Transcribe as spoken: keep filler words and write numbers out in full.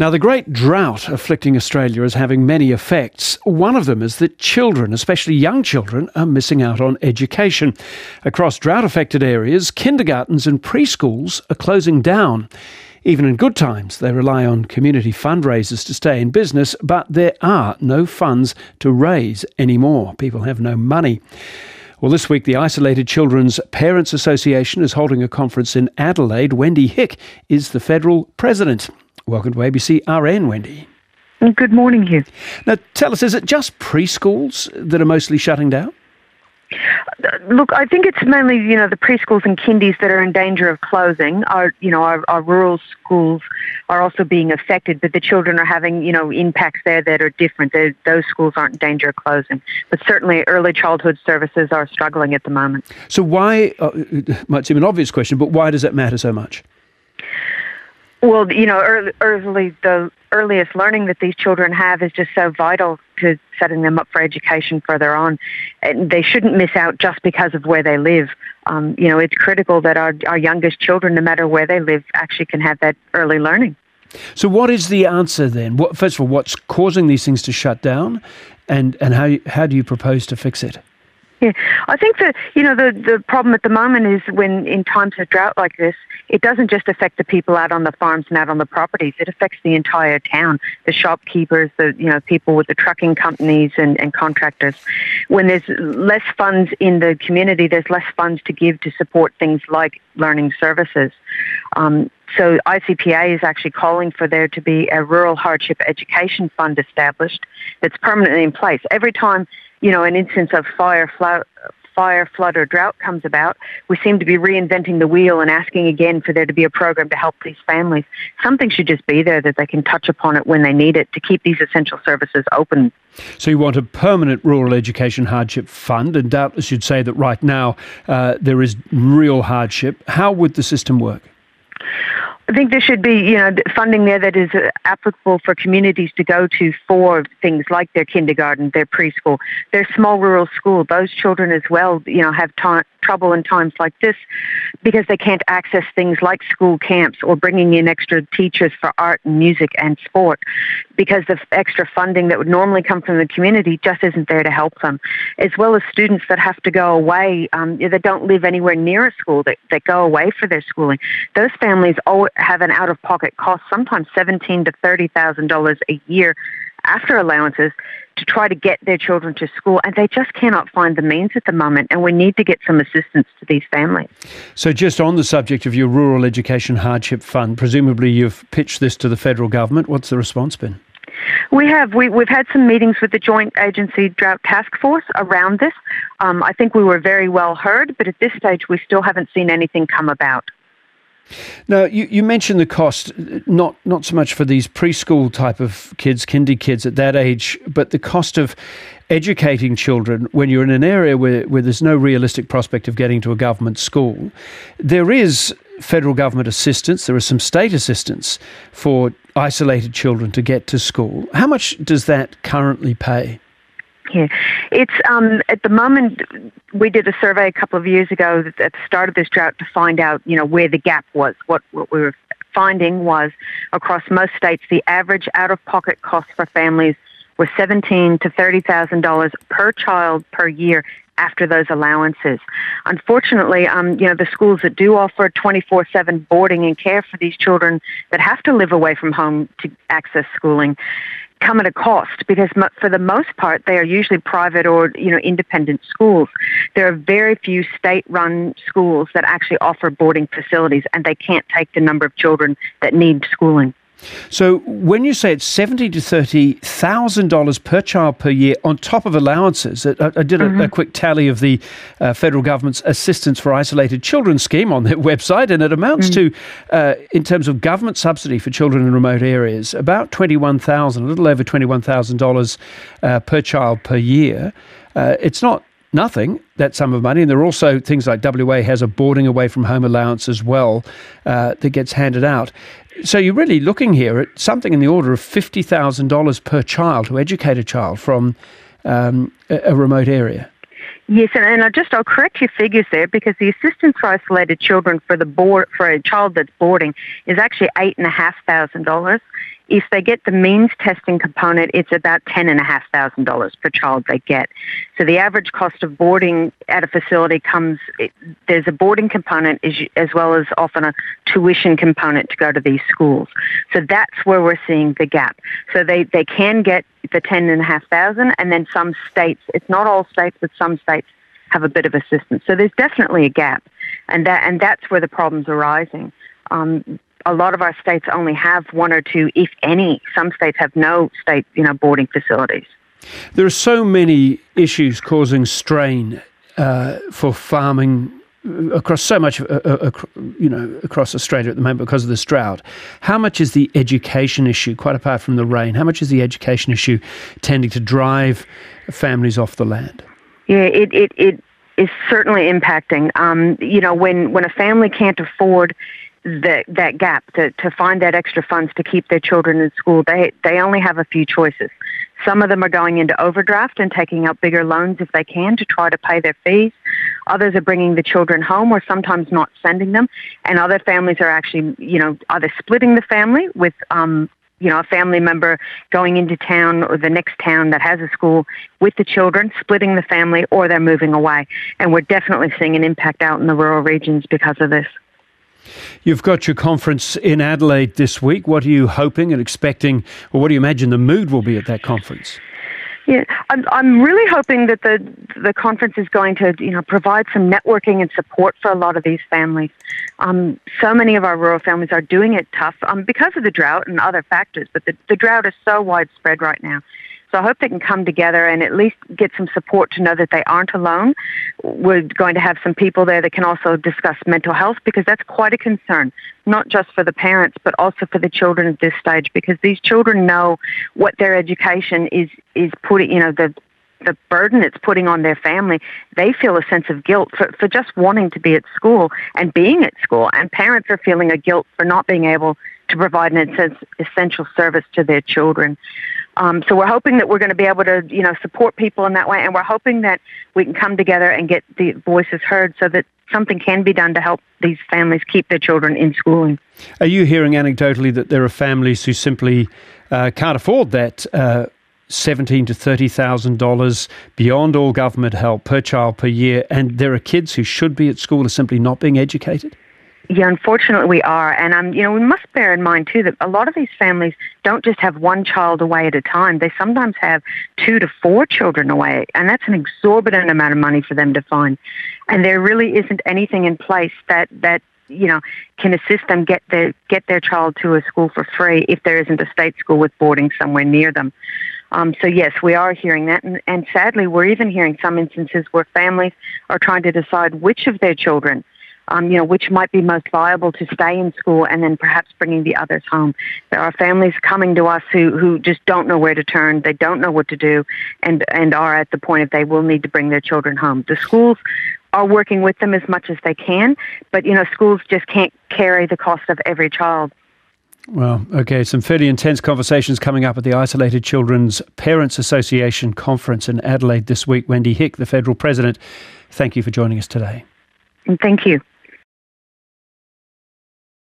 Now, the great drought afflicting Australia is having many effects. One of them is that children, especially young children, are missing out on education. Across drought-affected areas, kindergartens and preschools are closing down. Even in good times, they rely on community fundraisers to stay in business, but there are no funds to raise anymore. People have no money. Well, this week, the Isolated Children's Parents Association is holding a conference in Adelaide. Wendy Hick is the federal president. Welcome to A B C R N, Wendy. Good morning, Hugh. Now, tell us, is it just preschools that are mostly shutting down? Look, I think it's mainly, you know, the preschools and kindies that are in danger of closing. Our, you know, our, our rural schools are also being affected, but the children are having, you know, impacts there that are different. They're, those schools aren't in danger of closing. But certainly early childhood services are struggling at the moment. So why, uh, it might seem an obvious question, but why does that matter so much? Well, you know, early, early the earliest learning that these children have is just so vital to setting them up for education further on. And they shouldn't miss out just because of where they live. Um, you know, it's critical that our, our youngest children, no matter where they live, actually can have that early learning. So what is the answer then? What, first of all, what's causing these things to shut down, and, and how, how do you propose to fix it? Yeah, I think that, you know, the, the problem at the moment is when in times of drought like this, it doesn't just affect the people out on the farms and out on the properties. It affects the entire town, the shopkeepers, the, you know, people with the trucking companies and, and contractors. When there's less funds in the community, there's less funds to give to support things like learning services. Um, so I C P A is actually calling for there to be a rural hardship education fund established that's permanently in place. Every time, you know, an instance of fire, flood, fire, flood or drought comes about, we seem to be reinventing the wheel and asking again for there to be a program to help these families. Something should just be there that they can touch upon it when they need it to keep these essential services open. So you want a permanent rural education hardship fund, and doubtless you'd say that right now uh, there is real hardship. How would the system work? I think there should be, you know, funding there that is applicable for communities to go to for things like their kindergarten, their preschool, their small rural school. Those children as well, you know, have t- trouble in times like this because they can't access things like school camps or bringing in extra teachers for art and music and sport because the extra funding that would normally come from the community just isn't there to help them. As well as students that have to go away, um, that don't live anywhere near a school, that, that go away for their schooling. Those families all have an out-of-pocket cost, sometimes seventeen thousand to thirty thousand dollars a year after allowances to try to get their children to school, and they just cannot find the means at the moment, and we need to get some assistance to these families. So just on the subject of your Rural Education Hardship Fund, presumably you've pitched this to the federal government. What's the response been? We have. We, we've had some meetings with the Joint Agency Drought Task Force around this. Um, I think we were very well heard, but at this stage we still haven't seen anything come about. Now, you, you mentioned the cost, not not so much for these preschool type of kids, kindy kids at that age, but the cost of educating children when you're in an area where, where there's no realistic prospect of getting to a government school. There is federal government assistance, there is some state assistance for isolated children to get to school. How much does that currently pay? Yeah, it's um, at the moment, we did a survey a couple of years ago at the start of this drought to find out, you know, where the gap was. What, what we were finding was across most states, the average out-of-pocket costs for families were seventeen thousand to thirty thousand dollars per child per year after those allowances. Unfortunately, um, you know, the schools that do offer twenty-four seven boarding and care for these children that have to live away from home to access schooling come at a cost because for the most part they are usually private or, you know, independent schools. There are very few state-run schools that actually offer boarding facilities, and they can't take the number of children that need schooling. So when you say it's seventy to thirty thousand dollars per child per year on top of allowances, I, I did a, mm-hmm. a quick tally of the uh, federal government's Assistance for Isolated Children scheme on their website, and it amounts mm-hmm. to, uh, in terms of government subsidy for children in remote areas, about twenty-one thousand, a little over twenty-one thousand dollars uh, per child per year. Uh, it's not nothing, that sum of money. And there are also things like W A has a boarding away from home allowance as well uh, that gets handed out. So you're really looking here at something in the order of fifty thousand dollars per child to educate a child from um, a, a remote area. Yes, and, and I just I'll correct your figures there because the assistance for isolated children for the board for a child that's boarding is actually eight and a half thousand dollars. if they get the means testing component, it's about ten thousand five hundred dollars per child they get. So the average cost of boarding at a facility comes, it, there's a boarding component as, as well as often a tuition component to go to these schools. So that's where we're seeing the gap. So they, they can get the ten thousand five hundred dollars, and then some states, it's not all states, but some states have a bit of assistance. So there's definitely a gap, and that and that's where the problem's arising. Um, a lot of our states only have one or two, if any. Some states have no state, you know, boarding facilities. There are so many issues causing strain uh, for farming across so much, uh, uh, you know, across Australia at the moment because of this drought. How much is the education issue, quite apart from the rain, how much is the education issue tending to drive families off the land? Yeah, it, it, it is certainly impacting. Um, you know, when, when a family can't afford that that gap to, to find that extra funds to keep their children in school, they they only have a few choices. Some of them are going into overdraft and taking out bigger loans if they can to try to pay their fees. Others are bringing the children home or sometimes not sending them. And other families are actually, you know, either splitting the family with, um, you know, a family member going into town or the next town that has a school with the children, splitting the family, or they're moving away. And we're definitely seeing an impact out in the rural regions because of this. You've got your conference in Adelaide this week. What are you hoping and expecting, or what do you imagine the mood will be at that conference? Yeah, I'm, I'm really hoping that the the conference is going to, you know, provide some networking and support for a lot of these families. Um, so many of our rural families are doing it tough um, because of the drought and other factors, but the, the drought is so widespread right now. So I hope they can come together and at least get some support to know that they aren't alone. We're going to have some people there that can also discuss mental health, because that's quite a concern, not just for the parents, but also for the children at this stage, because these children know what their education is, is putting, you know, the the burden it's putting on their family. They feel a sense of guilt for, for just wanting to be at school and being at school. And parents are feeling a guilt for not being able to provide an essential service to their children. Um, so we're hoping that we're going to be able to, you know, support people in that way, and we're hoping that we can come together and get the voices heard so that something can be done to help these families keep their children in schooling. Are you hearing anecdotally that there are families who simply uh, can't afford that uh, seventeen to thirty thousand dollars beyond all government help per child per year, and there are kids who should be at school are simply not being educated? Yeah, unfortunately we are. And, um, you know, we must bear in mind, too, that a lot of these families don't just have one child away at a time. They sometimes have two to four children away, and that's an exorbitant amount of money for them to find. And there really isn't anything in place that, that you know, can assist them get their, get their child to a school for free if there isn't a state school with boarding somewhere near them. Um, so, yes, we are hearing that. And, and sadly, we're even hearing some instances where families are trying to decide which of their children Um, you know, which might be most viable to stay in school, and then perhaps bringing the others home. There are families coming to us who, who just don't know where to turn, they don't know what to do, and, and are at the point of they will need to bring their children home. The schools are working with them as much as they can, but, you know, schools just can't carry the cost of every child. Well, okay, some fairly intense conversations coming up at the Isolated Children's Parents Association Conference in Adelaide this week. Wendy Hick, the Federal President, thank you for joining us today. And thank you.